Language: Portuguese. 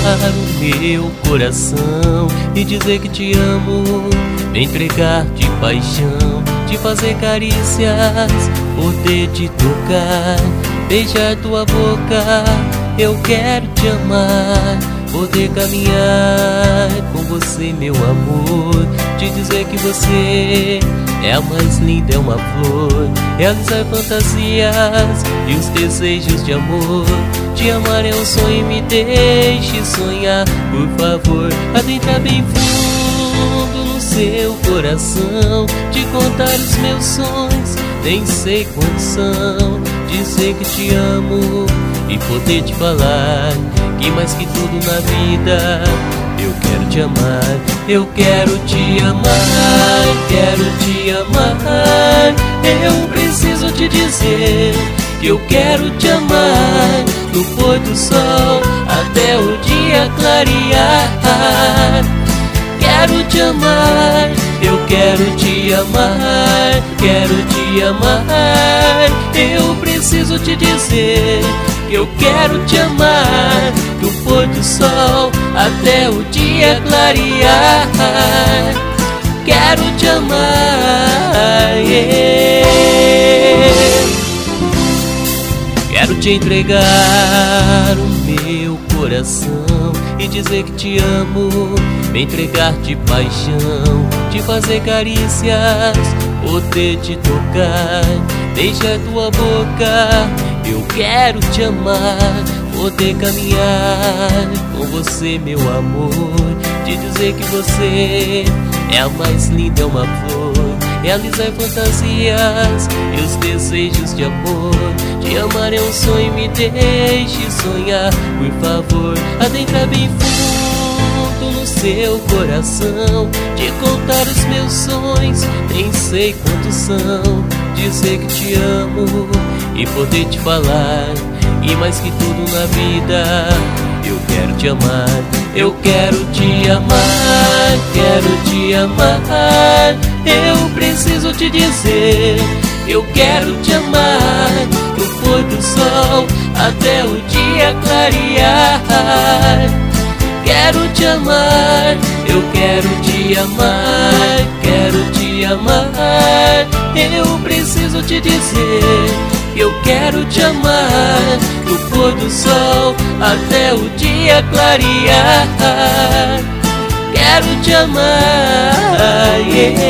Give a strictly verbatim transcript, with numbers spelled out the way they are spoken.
o meu coração e dizer que te amo, me entregar de paixão, te fazer carícias, poder te tocar, beijar tua boca. Eu quero te amar, poder caminhar com você, meu amor, te dizer que você é a mais linda, é uma flor, realizar fantasias e os desejos de amor. Te amar é um sonho, me deixe sonhar, por favor, adentra bem fundo no seu coração, te contar os meus sonhos, nem sei quantos são, dizer que te amo e poder te falar que mais que tudo na vida eu quero te amar. Eu quero te amar, quero te amar. Eu preciso te dizer que eu quero te amar, do pôr do sol até o dia clarear. Quero te amar, eu quero te amar, quero te amar. Eu preciso te dizer que eu quero te amar, do pôr do sol até o dia clarear. Quero te amar, yeah. Quero te entregar o meu coração e dizer que te amo, me entregar de paixão, te fazer carícias, poder te tocar, beijar tua boca. Eu quero te amar, poder caminhar com você, meu amor, te dizer que você é a mais linda, é uma flor, realizar fantasias e os desejos de amor. Te amar é um sonho, me deixe sonhar, por favor, adentra bem fundo no seu coração, te contar os meus sonhos, nem sei quantos são, dizer que te amo e poder te falar, e mais que tudo na vida eu quero te amar. Eu quero te amar, quero te amar. Eu preciso te dizer, eu quero te amar, do pôr do sol até o dia clarear. Quero te amar, eu quero te amar, quero te amar. Eu preciso te dizer, eu quero te amar, do pôr do sol até o dia clarear. Quero te amar, yeah.